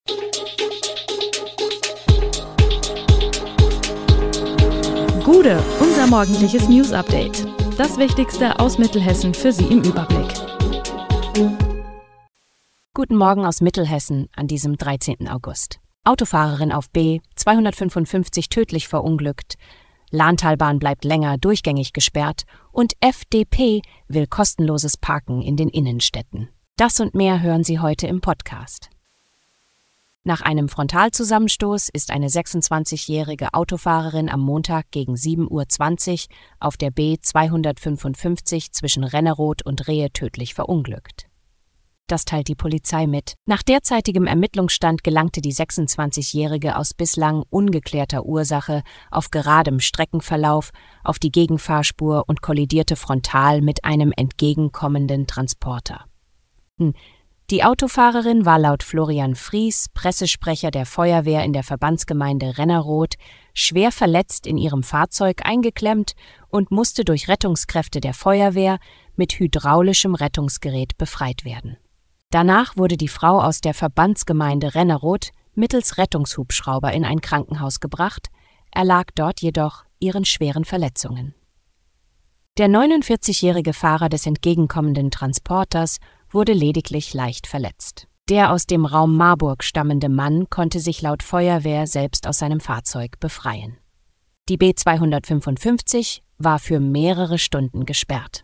Gude, unser morgendliches News-Update. Das Wichtigste aus Mittelhessen für Sie im Überblick. Guten Morgen aus Mittelhessen an diesem 13. August. Autofahrerin auf B, 255 tödlich verunglückt, Lahntalbahn bleibt länger durchgängig gesperrt und FDP will kostenloses Parken in den Innenstädten. Das und mehr hören Sie heute im Podcast. Nach einem Frontalzusammenstoß ist eine 26-jährige Autofahrerin am Montag gegen 7:20 Uhr auf der B 255 zwischen Renneroth und Rehe tödlich verunglückt. Das teilt die Polizei mit. Nach derzeitigem Ermittlungsstand gelangte die 26-jährige aus bislang ungeklärter Ursache auf geradem Streckenverlauf auf die Gegenfahrspur und kollidierte frontal mit einem entgegenkommenden Transporter. Die Autofahrerin war laut Florian Fries, Pressesprecher der Feuerwehr in der Verbandsgemeinde Renneroth, schwer verletzt in ihrem Fahrzeug eingeklemmt und musste durch Rettungskräfte der Feuerwehr mit hydraulischem Rettungsgerät befreit werden. Danach wurde die Frau aus der Verbandsgemeinde Renneroth mittels Rettungshubschrauber in ein Krankenhaus gebracht, erlag dort jedoch ihren schweren Verletzungen. Der 49-jährige Fahrer des entgegenkommenden Transporters wurde lediglich leicht verletzt. Der aus dem Raum Marburg stammende Mann konnte sich laut Feuerwehr selbst aus seinem Fahrzeug befreien. Die B 255 war für mehrere Stunden gesperrt.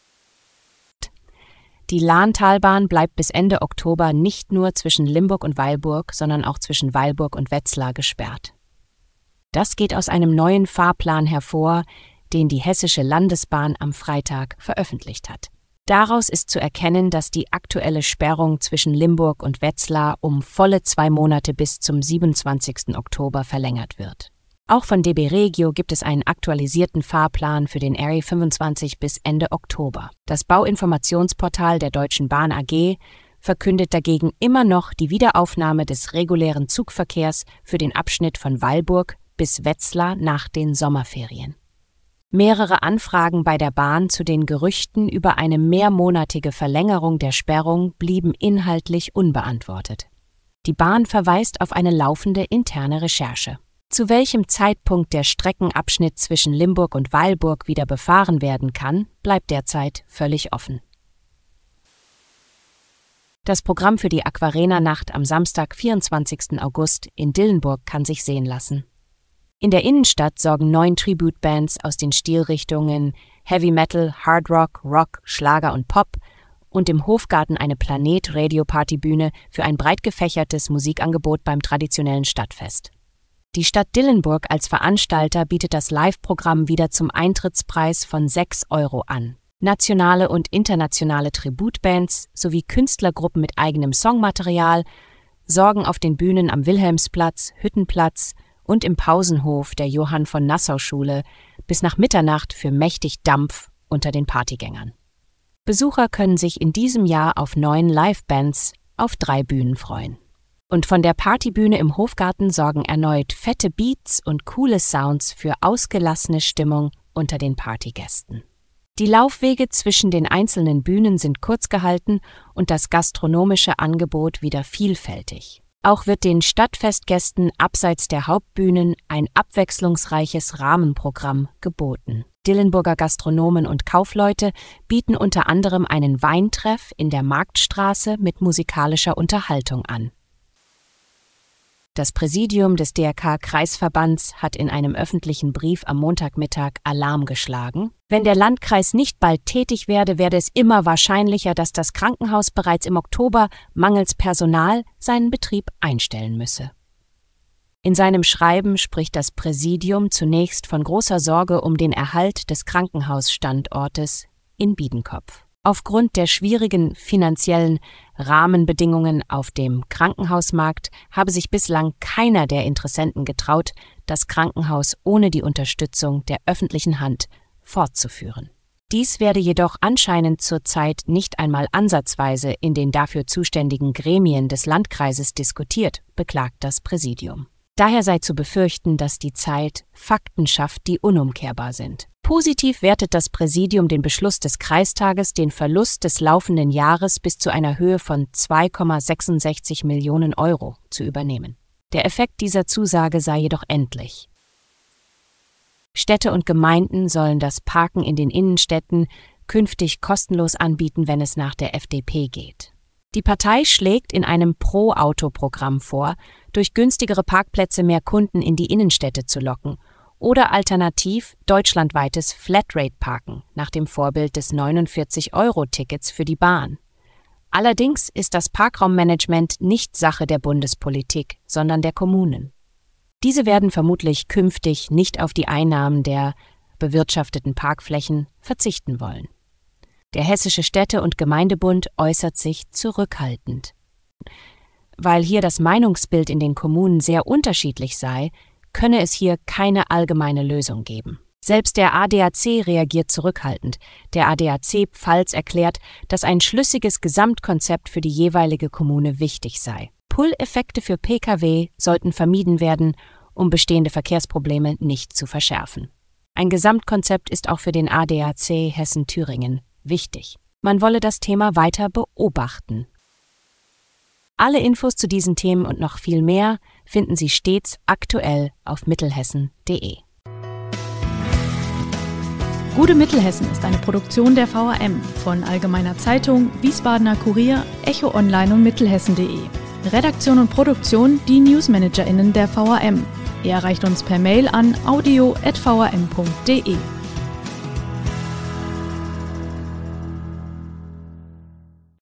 Die Lahntalbahn bleibt bis Ende Oktober nicht nur zwischen Limburg und Weilburg, sondern auch zwischen Weilburg und Wetzlar gesperrt. Das geht aus einem neuen Fahrplan hervor, den die Hessische Landesbahn am Freitag veröffentlicht hat. Daraus ist zu erkennen, dass die aktuelle Sperrung zwischen Limburg und Wetzlar um volle 2 Monate bis zum 27. Oktober verlängert wird. Auch von DB Regio gibt es einen aktualisierten Fahrplan für den RE 25 bis Ende Oktober. Das Bauinformationsportal der Deutschen Bahn AG verkündet dagegen immer noch die Wiederaufnahme des regulären Zugverkehrs für den Abschnitt von Weilburg bis Wetzlar nach den Sommerferien. Mehrere Anfragen bei der Bahn zu den Gerüchten über eine mehrmonatige Verlängerung der Sperrung blieben inhaltlich unbeantwortet. Die Bahn verweist auf eine laufende interne Recherche. Zu welchem Zeitpunkt der Streckenabschnitt zwischen Limburg und Weilburg wieder befahren werden kann, bleibt derzeit völlig offen. Das Programm für die Aquarena-Nacht am Samstag, 24. August in Dillenburg kann sich sehen lassen. In der Innenstadt sorgen 9 Tribute-Bands aus den Stilrichtungen Heavy Metal, Hard Rock, Rock, Schlager und Pop und im Hofgarten eine Planet-Radio-Partybühne für ein breit gefächertes Musikangebot beim traditionellen Stadtfest. Die Stadt Dillenburg als Veranstalter bietet das Live-Programm wieder zum Eintrittspreis von 6 € an. Nationale und internationale Tributbands sowie Künstlergruppen mit eigenem Songmaterial sorgen auf den Bühnen am Wilhelmsplatz, Hüttenplatz und im Pausenhof der Johann-von-Nassau-Schule bis nach Mitternacht für mächtig Dampf unter den Partygängern. Besucher können sich in diesem Jahr auf 9 Live-Bands auf 3 Bühnen freuen. Und von der Partybühne im Hofgarten sorgen erneut fette Beats und coole Sounds für ausgelassene Stimmung unter den Partygästen. Die Laufwege zwischen den einzelnen Bühnen sind kurz gehalten und das gastronomische Angebot wieder vielfältig. Auch wird den Stadtfestgästen abseits der Hauptbühnen ein abwechslungsreiches Rahmenprogramm geboten. Dillenburger Gastronomen und Kaufleute bieten unter anderem einen Weintreff in der Marktstraße mit musikalischer Unterhaltung an. Das Präsidium des DRK-Kreisverbands hat in einem öffentlichen Brief am Montagmittag Alarm geschlagen. Wenn der Landkreis nicht bald tätig werde, werde es immer wahrscheinlicher, dass das Krankenhaus bereits im Oktober mangels Personal seinen Betrieb einstellen müsse. In seinem Schreiben spricht das Präsidium zunächst von großer Sorge um den Erhalt des Krankenhausstandortes in Biedenkopf. Aufgrund der schwierigen finanziellen Rahmenbedingungen auf dem Krankenhausmarkt habe sich bislang keiner der Interessenten getraut, das Krankenhaus ohne die Unterstützung der öffentlichen Hand fortzuführen. Dies werde jedoch anscheinend zurzeit nicht einmal ansatzweise in den dafür zuständigen Gremien des Landkreises diskutiert, beklagt das Präsidium. Daher sei zu befürchten, dass die Zeit Fakten schafft, die unumkehrbar sind. Positiv wertet das Präsidium den Beschluss des Kreistages, den Verlust des laufenden Jahres bis zu einer Höhe von 2,66 Millionen Euro zu übernehmen. Der Effekt dieser Zusage sei jedoch endlich. Städte und Gemeinden sollen das Parken in den Innenstädten künftig kostenlos anbieten, wenn es nach der FDP geht. Die Partei schlägt in einem Pro-Auto-Programm vor, durch günstigere Parkplätze mehr Kunden in die Innenstädte zu locken oder alternativ deutschlandweites Flatrate-Parken nach dem Vorbild des 49-Euro-Tickets für die Bahn. Allerdings ist das Parkraummanagement nicht Sache der Bundespolitik, sondern der Kommunen. Diese werden vermutlich künftig nicht auf die Einnahmen der bewirtschafteten Parkflächen verzichten wollen. Der Hessische Städte- und Gemeindebund äußert sich zurückhaltend. Weil hier das Meinungsbild in den Kommunen sehr unterschiedlich sei, könne es hier keine allgemeine Lösung geben. Selbst der ADAC reagiert zurückhaltend. Der ADAC Pfalz erklärt, dass ein schlüssiges Gesamtkonzept für die jeweilige Kommune wichtig sei. Pull-Effekte für Pkw sollten vermieden werden, um bestehende Verkehrsprobleme nicht zu verschärfen. Ein Gesamtkonzept ist auch für den ADAC Hessen-Thüringen wichtig. Man wolle das Thema weiter beobachten. Alle Infos zu diesen Themen und noch viel mehr finden Sie stets aktuell auf mittelhessen.de. Gute Mittelhessen ist eine Produktion der VRM von Allgemeiner Zeitung, Wiesbadener Kurier, Echo Online und Mittelhessen.de. Redaktion und Produktion die NewsmanagerInnen der VRM. Ihr erreicht uns per Mail an audio@vrm.de.